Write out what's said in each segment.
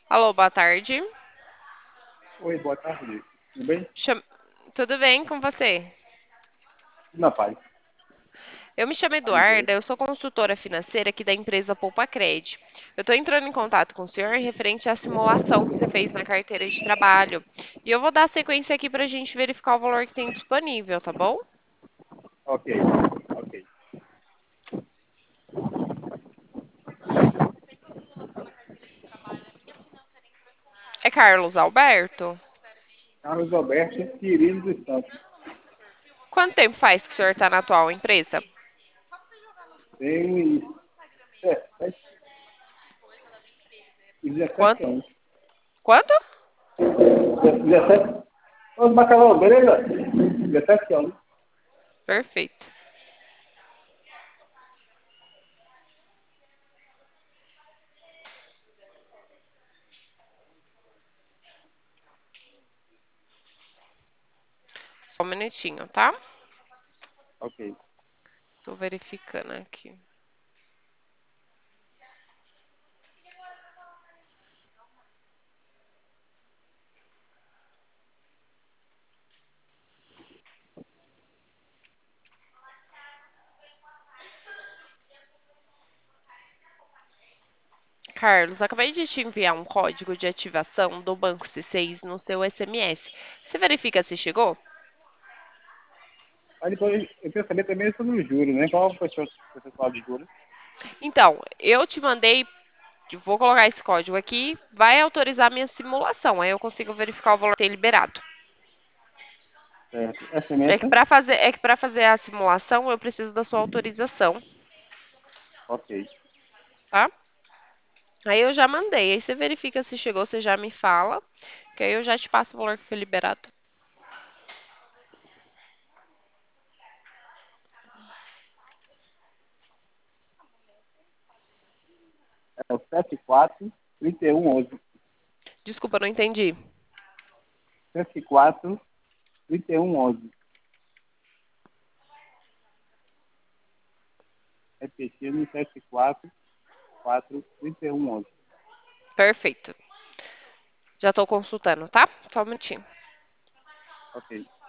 Alô, boa tarde. Oi, boa tarde. Tudo bem? Cham- Tudo bem com você? Tudo na paz. Eu me chamo Paz de Deus. Eduarda, eu sou consultora financeira aqui da empresa Poupa Cred. Eu estou entrando em contato com o senhor referente à simulação que você fez na carteira de trabalho. E eu vou dar sequência aqui para a gente verificar o valor que tem disponível, tá bom? Ok, ok. É Carlos Alberto? Carlos Alberto Quirino dos Santos. Quanto tempo faz que o senhor está na atual empresa? Tem 17, 17 Quanto? anos. Quanto? 17? Ô, Bacalhau, beleza? 17 anos. Perfeito. Só um minutinho, tá? Ok. Estou verificando aqui. Carlos, acabei de te enviar um código de ativação do Banco C6 no seu SMS. Você verifica se chegou? Aí depois eu quero saber também sobre os juros, né? Qual foi o seu percentual de juros? Então, eu te mandei, vou colocar esse código aqui, vai autorizar minha simulação, aí eu consigo verificar o valor que tem liberado. Certo. SMS? É que para fazer a simulação eu preciso da sua autorização, Ok. tá? Aí eu já mandei, aí você verifica se chegou, você já me fala, que aí eu já te passo o valor que foi liberado. É o 74 31 11. Desculpa, não entendi. 74 31 11. Repetindo, 74 4 31 11. Perfeito. Já estou consultando, tá? Só um minutinho. Ok.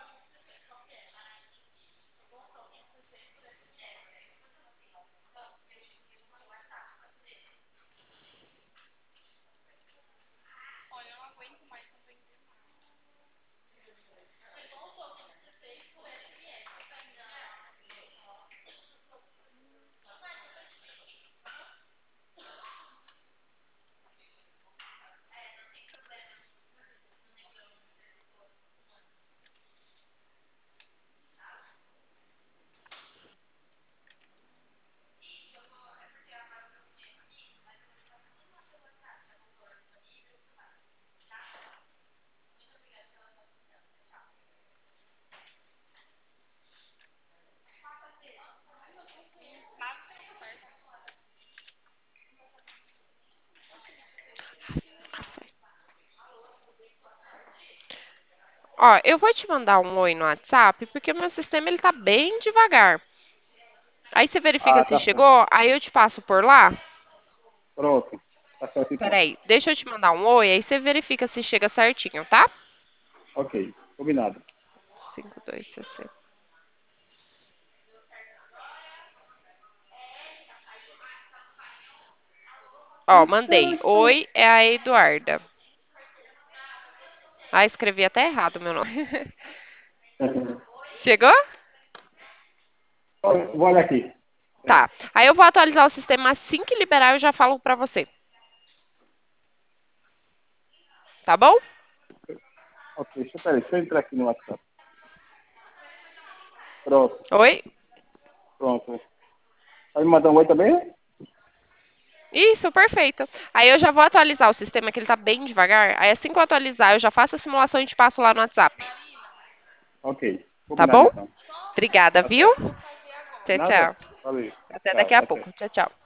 Ó, eu vou te mandar um oi no WhatsApp, porque o meu sistema ele tá bem devagar. Aí você verifica Ah, se tá certo. chegou, aí eu te passo por lá. Pronto. Tá certo então. Peraí, deixa eu te mandar um oi, aí você verifica se chega certinho, tá? Ok. Combinado. 5260. Ó, mandei. Oi, é a Eduarda. Ah, escrevi até errado o meu nome. Chegou? Vou olhar aqui. É. Tá. Aí eu vou atualizar o sistema assim que liberar, eu já falo pra você. Tá bom? Ok, deixa eu entrar aqui no WhatsApp. Pronto, Oi? pronto. Vai me mandar um oi também? Isso, perfeito. Aí eu já vou atualizar o sistema, que ele tá bem devagar. Aí assim que eu atualizar, eu já faço a simulação e te passo lá no WhatsApp. Ok, Tá combinado bom? então. Obrigada, Tá viu? certo. Tchau, Nada? tchau. Valeu. Até daqui Tchau, a até. pouco. Tchau, tchau.